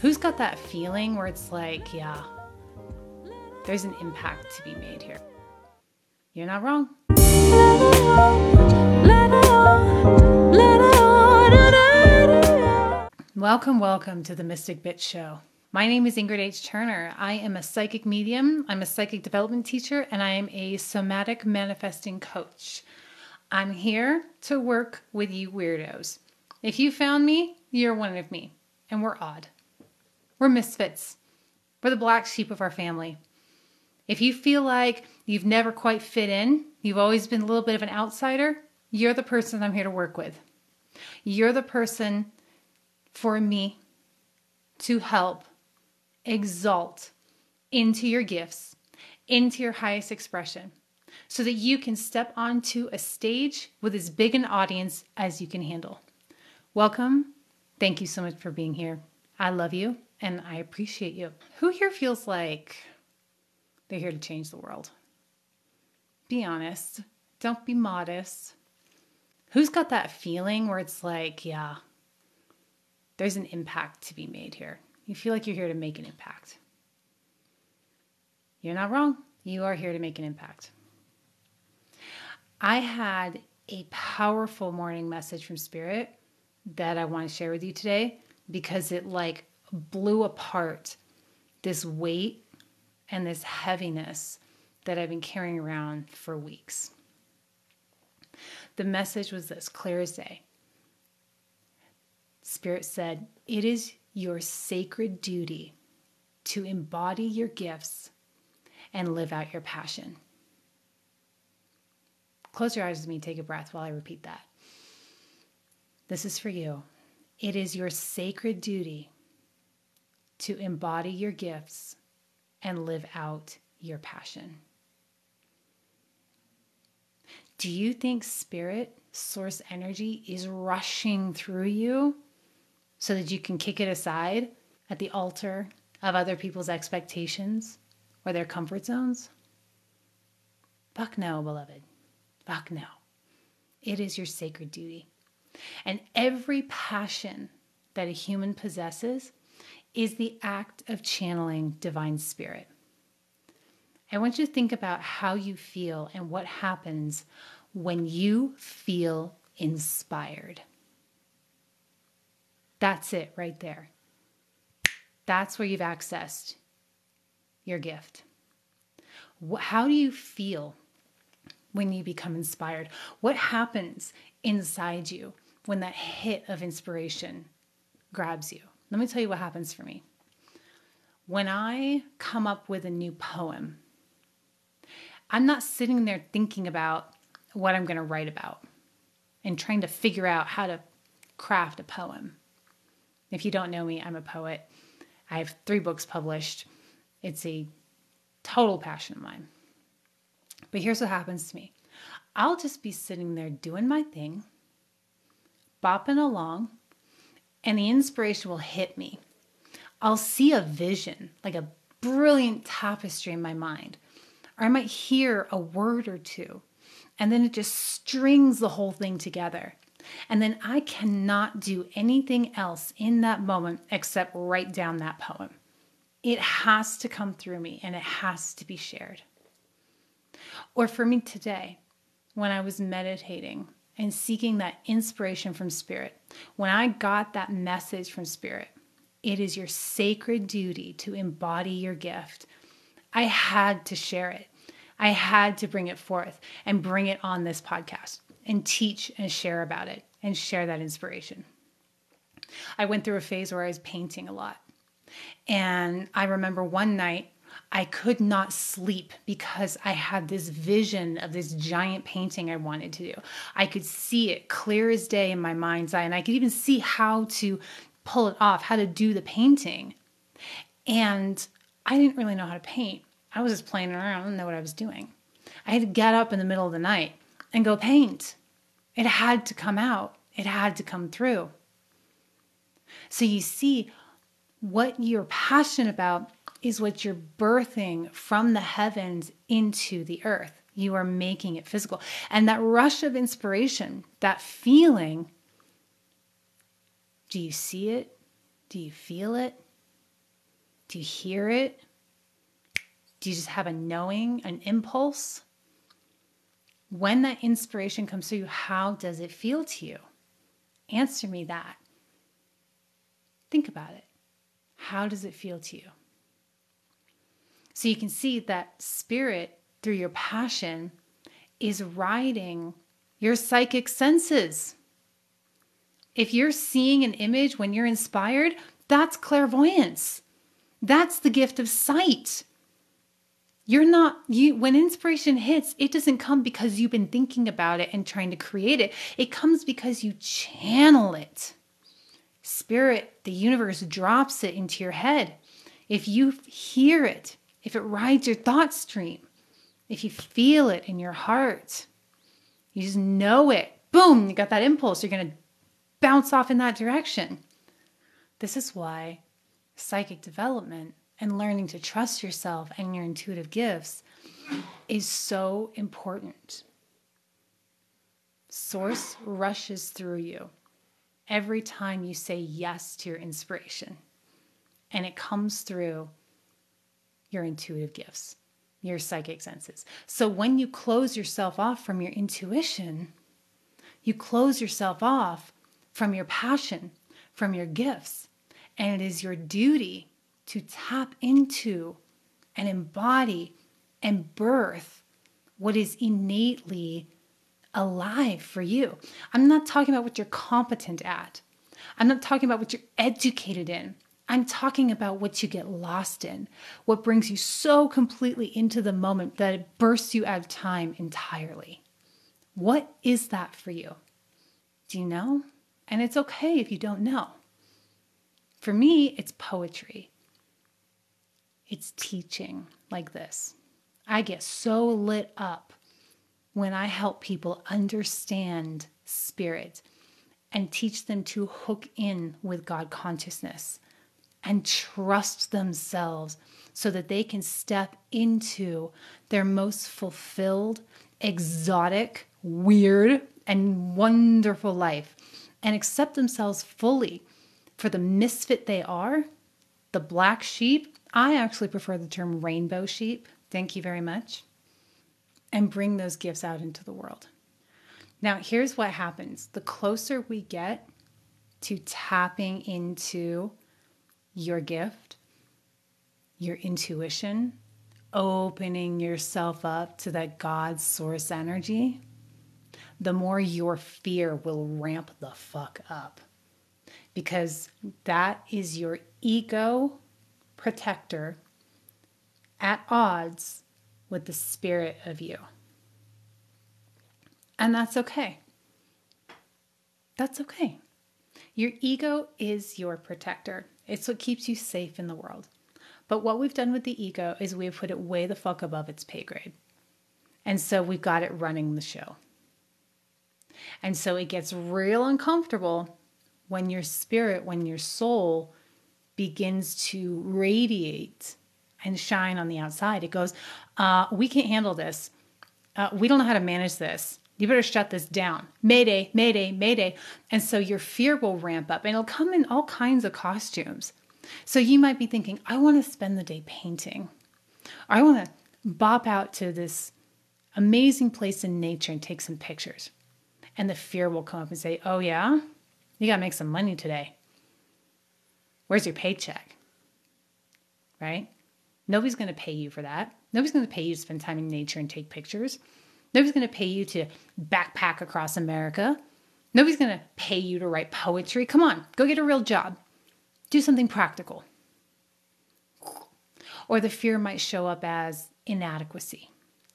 Who's got that feeling where it's like, yeah, there's an impact to be made here? You're not wrong. Welcome to the Mystic Bitch Show. My name is Ingrid H. Turner. I am a psychic medium, I'm a psychic development teacher, and I am a somatic manifesting coach. I'm here to work with you weirdos. If you found me, you're one of me, and we're odd. We're misfits. We're the black sheep of our family. If you feel like you've never quite fit in, you've always been a little bit of an outsider, you're the person I'm here to work with. You're the person for me to help exalt into your gifts, into your highest expression, so that you can step onto a stage with as big an audience as you can handle. Welcome. Thank you so much for being here. I love you and I appreciate you. Who here feels like they're here to change the world? Be honest. Don't be modest. Who's got that feeling where it's like, yeah, there's an impact to be made here? You feel like you're here to make an impact. You're not wrong. You are here to make an impact. I had a powerful morning message from Spirit that I want to share with you today because it blew apart this weight and this heaviness that I've been carrying around for weeks. The message was this, clear as day. Spirit said, it is your sacred duty to embody your gifts and live out your passion. Close your eyes with me, take a breath while I repeat that. This is for you. It is your sacred duty to embody your gifts and live out your passion. Do you think Spirit, source energy, is rushing through you so that you can kick it aside at the altar of other people's expectations or their comfort zones? Fuck no, beloved. Fuck no. It is your sacred duty. And every passion that a human possesses is the act of channeling divine spirit. I want you to think about how you feel and what happens when you feel inspired. That's it right there. That's where you've accessed your gift. How do you feel when you become inspired? What happens inside you when that hit of inspiration grabs you? Let me tell you what happens for me. When I come up with a new poem, I'm not sitting there thinking about what I'm going to write about and trying to figure out how to craft a poem. If you don't know me, I'm a poet. I have 3 books published. It's a total passion of mine. But here's what happens to me. I'll just be sitting there doing my thing, bopping along, and the inspiration will hit me. I'll see a vision, like a brilliant tapestry in my mind. Or I might hear a word or two, and then it just strings the whole thing together. And then I cannot do anything else in that moment except write down that poem. It has to come through me, and it has to be shared. Or for me today, when I was meditating and seeking that inspiration from Spirit, when I got that message from Spirit, it is your sacred duty to embody your gift. I had to share it. I had to bring it forth and bring it on this podcast and teach and share about it and share that inspiration. I went through a phase where I was painting a lot. And I remember one night I could not sleep because I had this vision of this giant painting I wanted to do. I could see it clear as day in my mind's eye, and I could even see how to pull it off, how to do the painting. And I didn't really know how to paint. I was just playing around. I didn't know what I was doing. I had to get up in the middle of the night and go paint. It had to come out. It had to come through. So you see, what you're passionate about is what you're birthing from the heavens into the earth. You are making it physical. And that rush of inspiration, that feeling, do you see it? Do you feel it? Do you hear it? Do you just have a knowing, an impulse? When that inspiration comes to you, how does it feel to you? Answer me that. Think about it. How does it feel to you? So you can see that spirit, through your passion, is riding your psychic senses. If you're seeing an image when you're inspired, that's clairvoyance. That's the gift of sight. When inspiration hits, it doesn't come because you've been thinking about it and trying to create it. It comes because you channel it. Spirit, the universe drops it into your head. If you hear it, if it rides your thought stream, if you feel it in your heart, you just know it. Boom, you got that impulse. You're going to bounce off in that direction. This is why psychic development and learning to trust yourself and your intuitive gifts is so important. Source rushes through you every time you say yes to your inspiration. And it comes through your intuitive gifts, your psychic senses. So when you close yourself off from your intuition, you close yourself off from your passion, from your gifts. And it is your duty to tap into and embody and birth what is innately alive for you. I'm not talking about what you're competent at. I'm not talking about what you're educated in. I'm talking about what you get lost in, what brings you so completely into the moment that it bursts you out of time entirely. What is that for you? Do you know? And it's okay if you don't know. For me, it's poetry. It's teaching like this. I get so lit up when I help people understand spirit and teach them to hook in with God consciousness and trust themselves so that they can step into their most fulfilled, exotic, weird, and wonderful life and accept themselves fully for the misfit they are, the black sheep. I actually prefer the term rainbow sheep. Thank you very much. And bring those gifts out into the world. Now, here's what happens. The closer we get to tapping into your gift, your intuition, opening yourself up to that God source energy, the more your fear will ramp the fuck up. Because that is your ego protector at odds with the spirit of you. And that's okay. That's okay. Your ego is your protector. It's what keeps you safe in the world. But what we've done with the ego is we've put it way the fuck above its pay grade. And so we've got it running the show. And so it gets real uncomfortable when your spirit, when your soul begins to radiate and shine on the outside. It goes, we can't handle this. We don't know how to manage this. You better shut this down. Mayday, mayday, mayday. And so your fear will ramp up and it'll come in all kinds of costumes. So you might be thinking, I want to spend the day painting. Or I want to bop out to this amazing place in nature and take some pictures. And the fear will come up and say, oh yeah? You got to make some money today. Where's your paycheck? Right? Nobody's going to pay you for that. Nobody's going to pay you to spend time in nature and take pictures. Nobody's going to pay you to backpack across America. Nobody's going to pay you to write poetry. Come on, go get a real job. Do something practical. Or the fear might show up as inadequacy.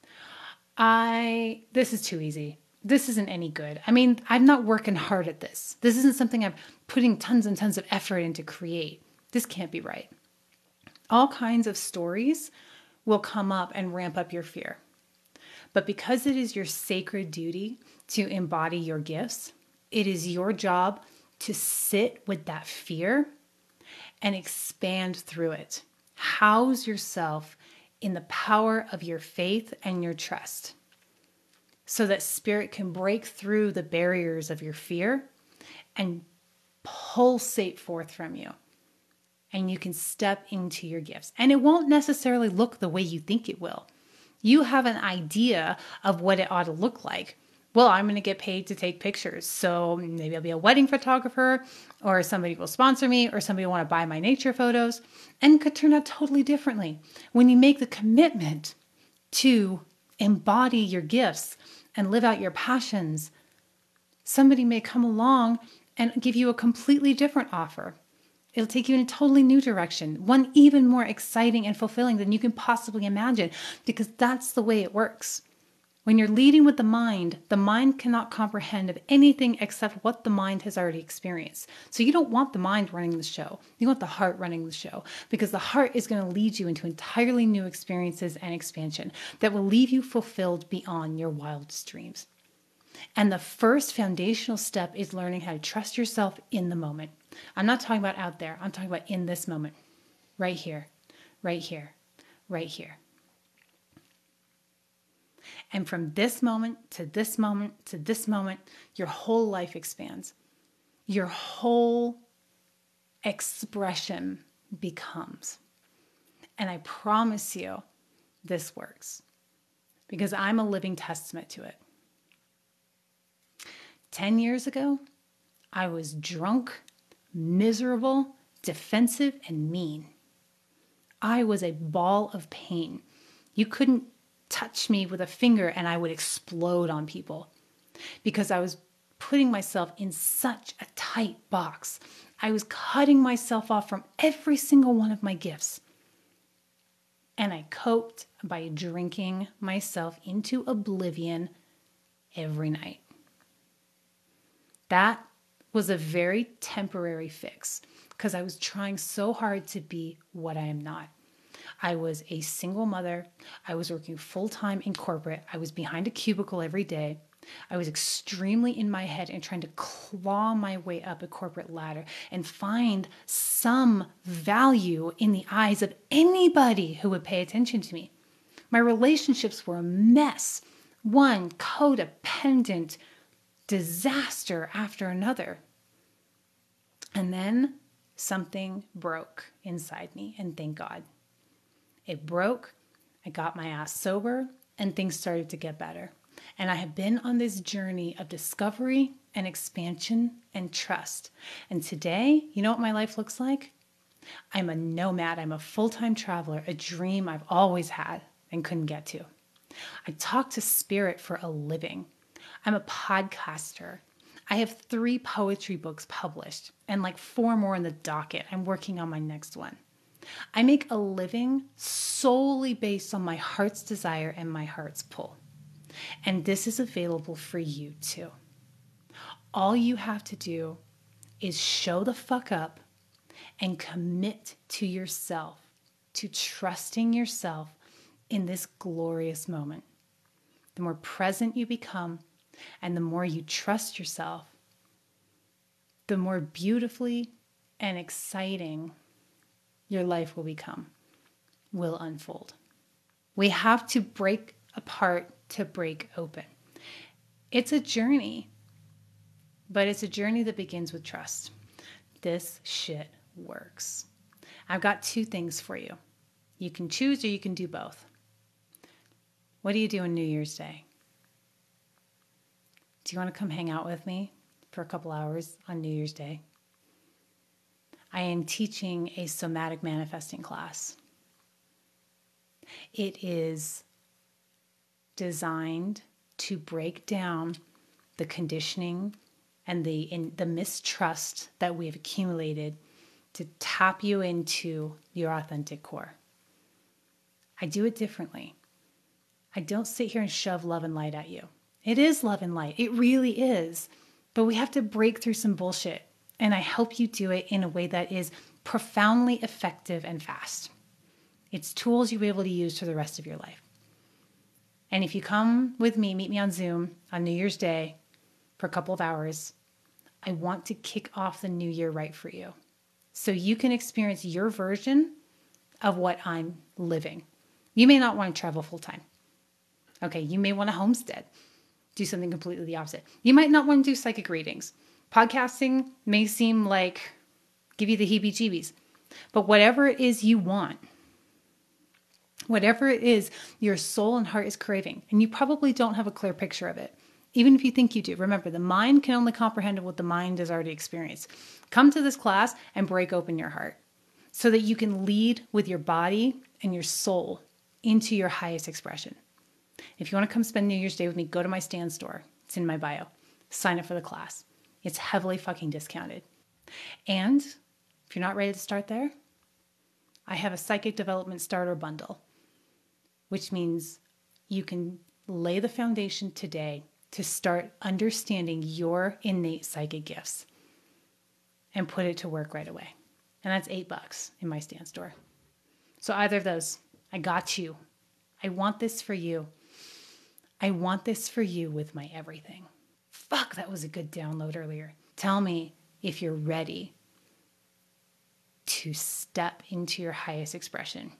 This is too easy. This isn't any good. I mean, I'm not working hard at this. This isn't something I'm putting tons and tons of effort in to create. This can't be right. All kinds of stories will come up and ramp up your fear. But because it is your sacred duty to embody your gifts, it is your job to sit with that fear and expand through it. House yourself in the power of your faith and your trust so that spirit can break through the barriers of your fear and pulsate forth from you. and you can step into your gifts. And it won't necessarily look the way you think it will. You have an idea of what it ought to look like. Well, I'm going to get paid to take pictures. So maybe I'll be a wedding photographer, or somebody will sponsor me, or somebody will want to buy my nature photos, and it could turn out totally differently. When you make the commitment to embody your gifts and live out your passions, somebody may come along and give you a completely different offer. It'll take you in a totally new direction, one even more exciting and fulfilling than you can possibly imagine, because that's the way it works. When you're leading with the mind cannot comprehend of anything except what the mind has already experienced. So you don't want the mind running the show. You want the heart running the show, because the heart is going to lead you into entirely new experiences and expansion that will leave you fulfilled beyond your wildest dreams. And the first foundational step is learning how to trust yourself in the moment. I'm not talking about out there. I'm talking about in this moment, right here, right here, right here. And from this moment to this moment to this moment, your whole life expands. Your whole expression becomes. And I promise you, this works, because I'm a living testament to it. 10 years ago, I was drunk, miserable, defensive, and mean. I was a ball of pain. You couldn't touch me with a finger and I would explode on people, because I was putting myself in such a tight box. I was cutting myself off from every single one of my gifts. And I coped by drinking myself into oblivion every night. That was a very temporary fix, because I was trying so hard to be what I am not. I was a single mother. I was working full-time in corporate. I was behind a cubicle every day. I was extremely in my head and trying to claw my way up a corporate ladder and find some value in the eyes of anybody who would pay attention to me. My relationships were a mess. One codependent disaster after another. And then something broke inside me, and thank God. It broke, I got my ass sober, and things started to get better. And I have been on this journey of discovery and expansion and trust. And today, you know what my life looks like? I'm a nomad. I'm a full-time traveler, a dream I've always had and couldn't get to. I talk to spirit for a living. I'm a podcaster. I have 3 poetry books published and like 4 more in the docket. I'm working on my next one. I make a living solely based on my heart's desire and my heart's pull. And this is available for you too. All you have to do is show the fuck up and commit to yourself, to trusting yourself in this glorious moment. The more present you become and the more you trust yourself, the more beautifully and exciting your life will become, will unfold. We have to break apart to break open. It's a journey, but it's a journey that begins with trust. This shit works. I've got 2 things for you. You can choose or you can do both. What do you do on New Year's Day? Do you want to come hang out with me for a couple hours on New Year's Day? I am teaching a somatic manifesting class. It is designed to break down the conditioning and the mistrust that we have accumulated to tap you into your authentic core. I do it differently. I don't sit here and shove love and light at you. It is love and light. It really is. But we have to break through some bullshit. And I help you do it in a way that is profoundly effective and fast. It's tools you'll be able to use for the rest of your life. And if you come with me, meet me on Zoom on New Year's Day for a couple of hours, I want to kick off the new year right for you, so you can experience your version of what I'm living. You may not want to travel full time. Okay, you may want to homestead, do something completely the opposite. You might not want to do psychic readings. Podcasting may seem like give you the heebie-jeebies. But whatever it is you want, whatever it is your soul and heart is craving, and you probably don't have a clear picture of it, even if you think you do. Remember, the mind can only comprehend what the mind has already experienced. Come to this class and break open your heart so that you can lead with your body and your soul into your highest expression. If you want to come spend New Year's Day with me, go to my Stand store. It's in my bio. Sign up for the class. It's heavily fucking discounted. And if you're not ready to start there, I have a psychic development starter bundle, which means you can lay the foundation today to start understanding your innate psychic gifts and put it to work right away. And that's $8 in my Stand store. So either of those, I got you. I want this for you. I want this for you with my everything. Fuck, that was a good download earlier. Tell me if you're ready to step into your highest expression.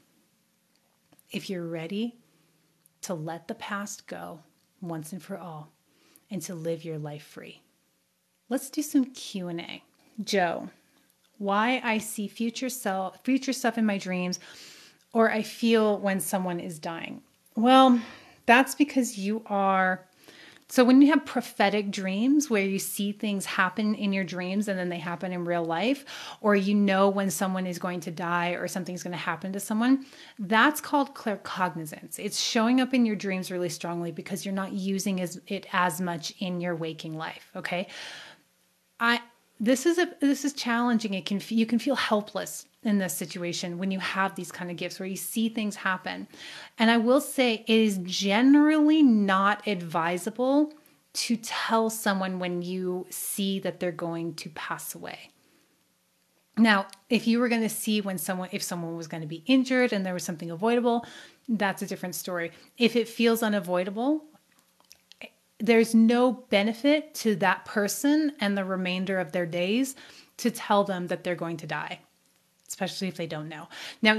If you're ready to let the past go once and for all and to live your life free. Let's do some Q&A. Joe, why I see future stuff in my dreams, or I feel when someone is dying. Well, that's because so when you have prophetic dreams where you see things happen in your dreams and then they happen in real life, or you know when someone is going to die or something's going to happen to someone, that's called claircognizance. It's showing up in your dreams really strongly because you're not using it as much in your waking life, okay? This is challenging. You can feel helpless in this situation when you have these kind of gifts where you see things happen. And I will say it is generally not advisable to tell someone when you see that they're going to pass away. Now, if you were going to see if someone was going to be injured and there was something avoidable, that's a different story. If it feels unavoidable, there's no benefit to that person and the remainder of their days to tell them that they're going to die, especially if they don't know. Now,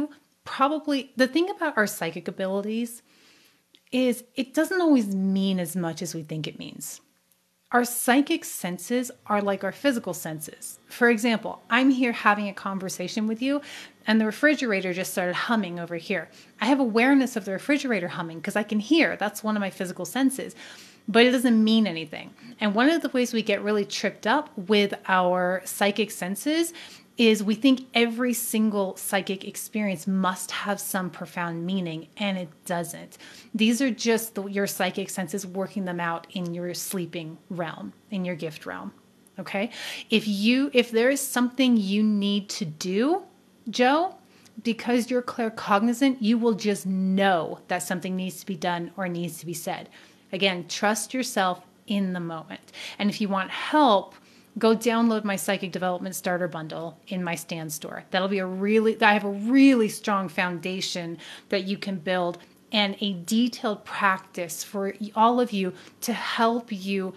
the thing about our psychic abilities is it doesn't always mean as much as we think it means. Our psychic senses are like our physical senses. For example, I'm here having a conversation with you and the refrigerator just started humming over here. I have awareness of the refrigerator humming because I can hear. That's one of my physical senses. But it doesn't mean anything. And one of the ways we get really tripped up with our psychic senses is we think every single psychic experience must have some profound meaning, and it doesn't. These are just your psychic senses working them out in your sleeping realm, in your gift realm. Okay? If there is something you need to do, Joe, because you're claircognizant, you will just know that something needs to be done or needs to be said. Again, trust yourself in the moment. And if you want help, go download my Psychic Development Starter Bundle in my Stand store. I have a really strong foundation that you can build and a detailed practice for all of you to help you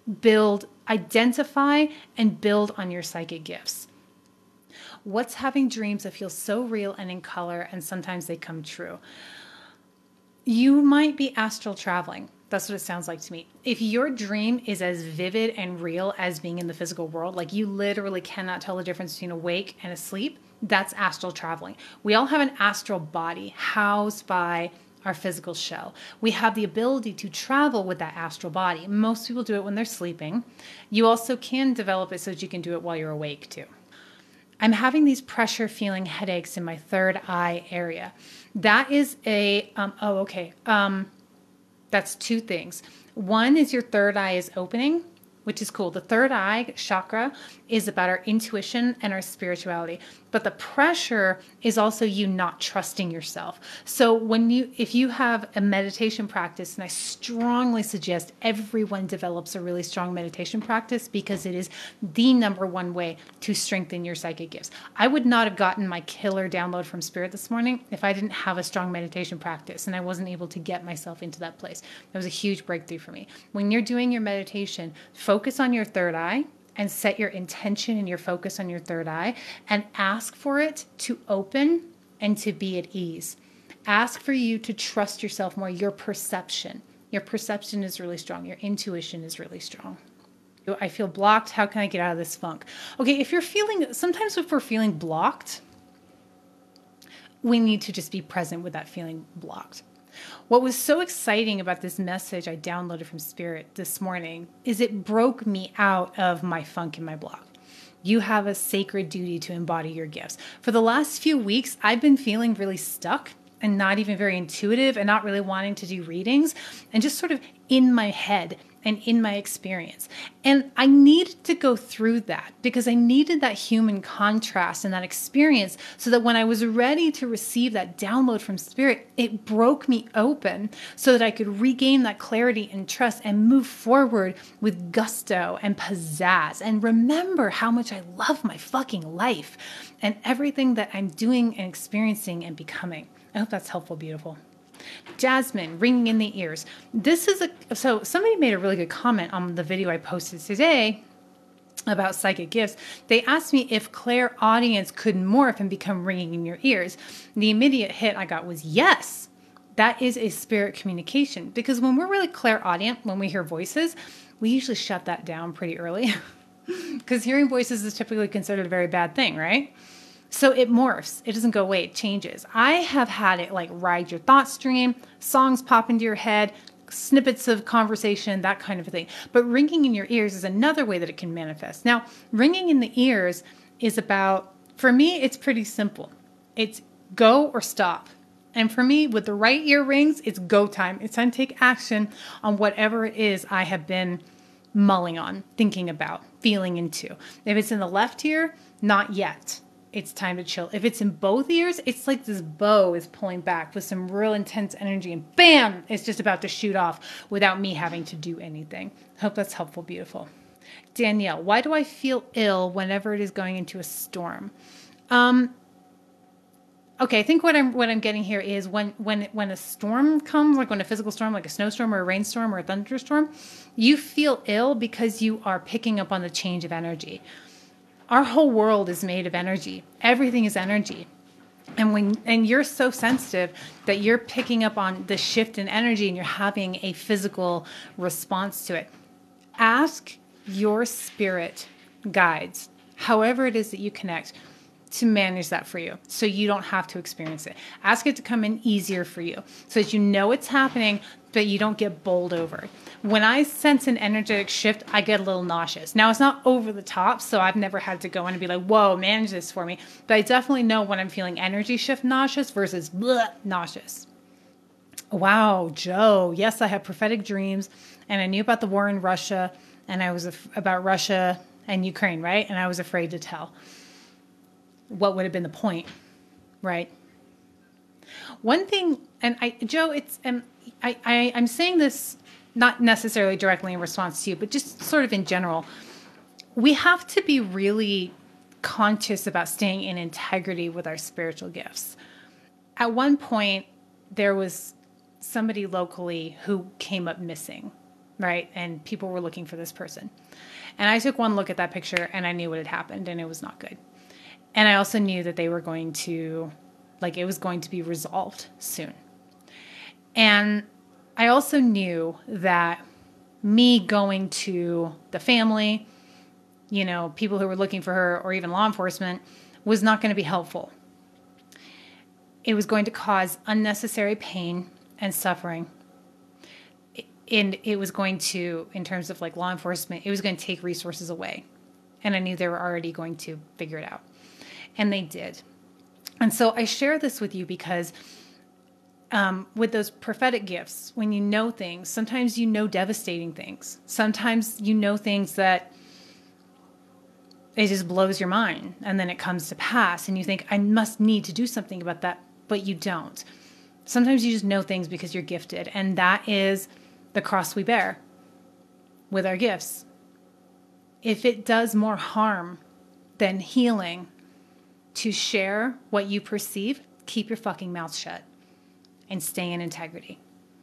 identify and build on your psychic gifts. What's having dreams that feel so real and in color and sometimes they come true? You might be astral traveling. That's what it sounds like to me. If your dream is as vivid and real as being in the physical world, like you literally cannot tell the difference between awake and asleep, that's astral traveling. We all have an astral body housed by our physical shell. We have the ability to travel with that astral body. Most people do it when they're sleeping. You also can develop it so that you can do it while you're awake too. I'm having these pressure feeling headaches in my third eye area. That is that's two things. One is your third eye is opening, which is cool. The third eye chakra is about our intuition and our spirituality. But the pressure is also you not trusting yourself. So if you have a meditation practice, and I strongly suggest everyone develops a really strong meditation practice because it is the number one way to strengthen your psychic gifts. I would not have gotten my killer download from Spirit this morning if I didn't have a strong meditation practice and I wasn't able to get myself into that place. That was a huge breakthrough for me. When you're doing your meditation, focus on your third eye and set your intention and your focus on your third eye and ask for it to open and to be at ease. Ask for you to trust yourself more, your perception. Your perception is really strong. Your intuition is really strong. I feel blocked. How can I get out of this funk? Okay, sometimes if we're feeling blocked, we need to just be present with that feeling blocked. What was so exciting about this message I downloaded from Spirit this morning is it broke me out of my funk and my block. You have a sacred duty to embody your gifts. For the last few weeks, I've been feeling really stuck and not even very intuitive and not really wanting to do readings and just sort of in my head and in my experience. And I needed to go through that because I needed that human contrast and that experience so that when I was ready to receive that download from Spirit, it broke me open so that I could regain that clarity and trust and move forward with gusto and pizzazz and remember how much I love my fucking life and everything that I'm doing and experiencing and becoming. I hope that's helpful, beautiful. Jasmine, ringing in the ears. So somebody made a really good comment on the video I posted today about psychic gifts. They asked me if clairaudience could morph and become ringing in your ears. The immediate hit I got was yes. That is a spirit communication because when we're really clairaudient, when we hear voices, we usually shut that down pretty early because hearing voices is typically considered a very bad thing, right? So it morphs. It doesn't go away. It changes. I have had it like ride your thought stream, songs pop into your head, snippets of conversation, that kind of thing. But ringing in your ears is another way that it can manifest. Now, ringing in the ears is about, for me, it's pretty simple. It's go or stop. And for me, with the right ear rings, it's go time. It's time to take action on whatever it is I have been mulling on, thinking about, feeling into. If it's in the left ear, not yet. It's time to chill. If it's in both ears, it's like this bow is pulling back with some real intense energy and bam, it's just about to shoot off without me having to do anything. Hope that's helpful, beautiful. Danielle, why do I feel ill whenever it is going into a storm? Okay, I think what I'm getting here is when a storm comes, like when a physical storm, like a snowstorm or a rainstorm or a thunderstorm, you feel ill because you are picking up on the change of energy. Our whole world is made of energy. Everything is energy. And you're so sensitive that you're picking up on the shift in energy and you're having a physical response to it. Ask your spirit guides, however it is that you connect, to manage that for you so you don't have to experience it. Ask it to come in easier for you so that you know it's happening, but you don't get bowled over. When I sense an energetic shift, I get a little nauseous. Now, it's not over the top, so I've never had to go in and be like, whoa, manage this for me. But I definitely know when I'm feeling energy shift nauseous versus nauseous. Wow, Joe. Yes, I have prophetic dreams, and I knew about the war in Russia, and I was about Russia and Ukraine, right? And I was afraid to tell. What would have been the point, right? One thing, and Joe, I'm saying this not necessarily directly in response to you, but just sort of in general. We have to be really conscious about staying in integrity with our spiritual gifts. At one point, there was somebody locally who came up missing, right? And people were looking for this person. And I took one look at that picture and I knew what had happened and it was not good. And I also knew that they were going to, it was going to be resolved soon. And I also knew that me going to the family, people who were looking for her or even law enforcement was not going to be helpful. It was going to cause unnecessary pain and suffering. And it was going to, in terms of law enforcement, it was going to take resources away. And I knew they were already going to figure it out. And they did. And so I share this with you because with those prophetic gifts, when you know things, sometimes you know devastating things. Sometimes you know things that it just blows your mind. And then it comes to pass and you think, I must need to do something about that. But you don't. Sometimes you just know things because you're gifted. And that is the cross we bear with our gifts. If it does more harm than healing, to share what you perceive, keep your fucking mouth shut and stay in integrity.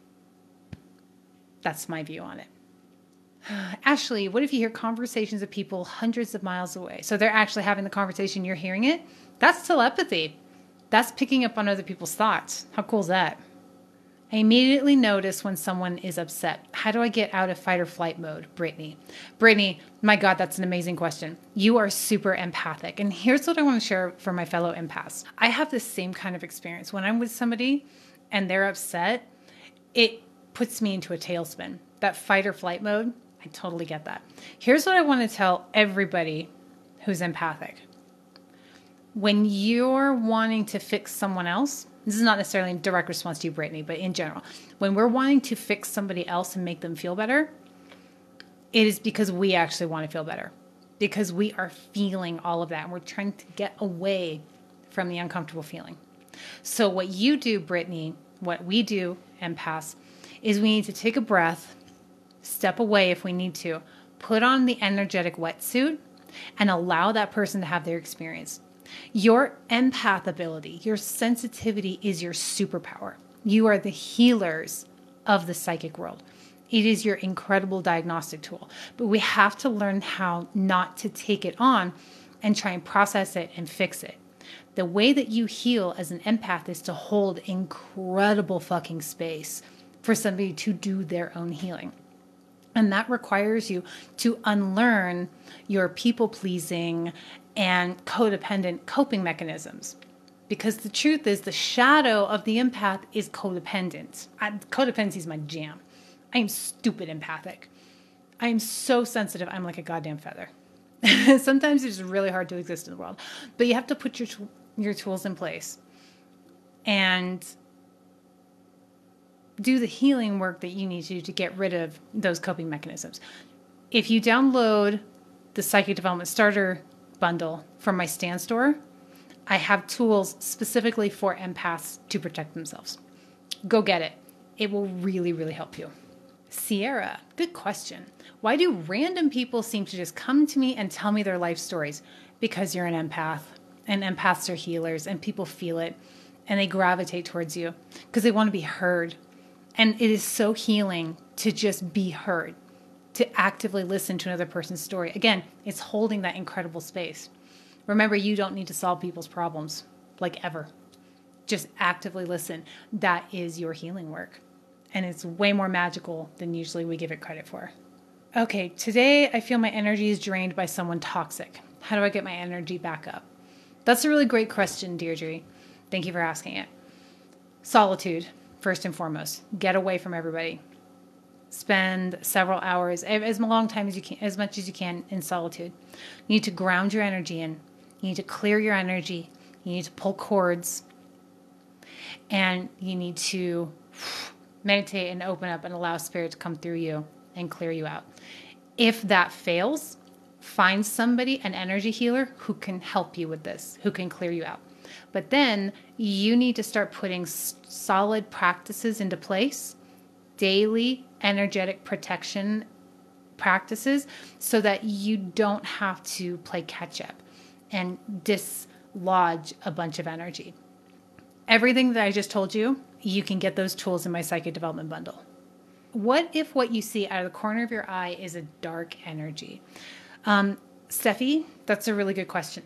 That's my view on it. Ashley, what if you hear conversations of people hundreds of miles away? So they're actually having the conversation, you're hearing it? That's telepathy. That's picking up on other people's thoughts. How cool is that? I immediately notice when someone is upset. How do I get out of fight or flight mode, Brittany? Brittany, my God, that's an amazing question. You are super empathic. And here's what I want to share for my fellow empaths. I have the same kind of experience. When I'm with somebody and they're upset, it puts me into a tailspin. That fight or flight mode, I totally get that. Here's what I want to tell everybody who's empathic. When you're wanting to fix someone else, this is not necessarily in direct response to you, Brittany, but in general, when we're wanting to fix somebody else and make them feel better, it is because we actually want to feel better, because we are feeling all of that and we're trying to get away from the uncomfortable feeling. So what you do, Brittany, what we do, empaths, is we need to take a breath, step away if we need to, put on the energetic wetsuit, and allow that person to have their experience. Your empath ability, your sensitivity is your superpower. You are the healers of the psychic world. It is your incredible diagnostic tool. But we have to learn how not to take it on and try and process it and fix it. The way that you heal as an empath is to hold incredible fucking space for somebody to do their own healing. And that requires you to unlearn your people-pleasing and codependent coping mechanisms. Because the truth is, the shadow of the empath is codependent. Codependency is my jam. I am stupid empathic. I am so sensitive. I'm like a goddamn feather. Sometimes it's really hard to exist in the world. But you have to put your tools in place and do the healing work that you need to get rid of those coping mechanisms. If you download the Psychic Development Starter bundle from my Stan store, I have tools specifically for empaths to protect themselves. Go get it. It will really, really help you. Sierra, good question. Why do random people seem to just come to me and tell me their life stories? Because you're an empath, and empaths are healers, and people feel it, and they gravitate towards you because they want to be heard. And it is so healing to just be heard, to actively listen to another person's story. Again, it's holding that incredible space. Remember, you don't need to solve people's problems, like ever. Just actively listen. That is your healing work. And it's way more magical than usually we give it credit for. Okay, today I feel my energy is drained by someone toxic. How do I get my energy back up? That's a really great question, Deirdre. Thank you for asking it. Solitude, first and foremost. Get away from everybody. Spend several hours, as long time as you can, as much as you can, in solitude. You need to ground your energy in. You need to clear your energy. You need to pull cords. And you need to meditate and open up and allow spirit to come through you and clear you out. If that fails, find somebody, an energy healer, who can help you with this, who can clear you out. But then you need to start putting solid practices into place, daily energetic protection practices, so that you don't have to play catch up and dislodge a bunch of energy. Everything that I just told you, you can get those tools in my Psychic Development Bundle. What if what you see out of the corner of your eye is a dark energy? Steffi, that's a really good question.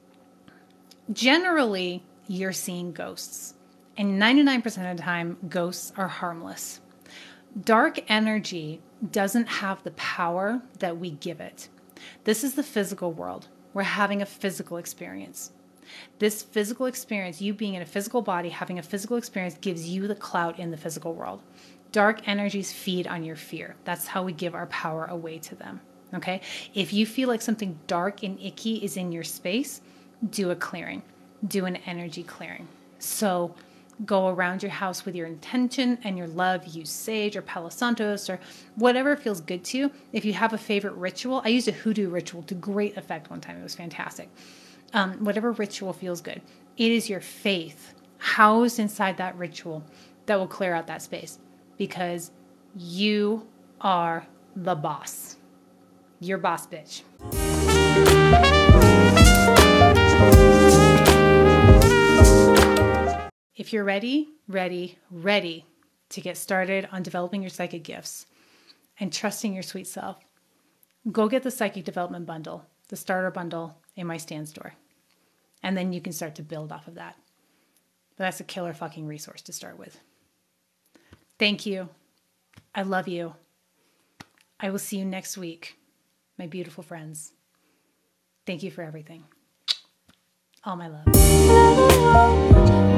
Generally, you're seeing ghosts. And 99% of the time, ghosts are harmless. Dark energy doesn't have the power that we give it. This is the physical world. We're having a physical experience. This physical experience, you being in a physical body, having a physical experience, gives you the clout in the physical world. Dark energies feed on your fear. That's how we give our power away to them. Okay? If you feel like something dark and icky is in your space, do a clearing. Do an energy clearing. So go around your house with your intention and your love. Use sage or Palo Santos or whatever feels good to you. If you have a favorite ritual, I used a hoodoo ritual to great effect one time. It was fantastic. Whatever ritual feels good. It is your faith housed inside that ritual that will clear out that space, because you are the boss. You're boss, bitch. If you're ready to get started on developing your psychic gifts and trusting your sweet self, go get the Psychic Development Bundle, the starter bundle in my Stan store. And then you can start to build off of that. But that's a killer fucking resource to start with. Thank you. I love you. I will see you next week, my beautiful friends. Thank you for everything. All my love.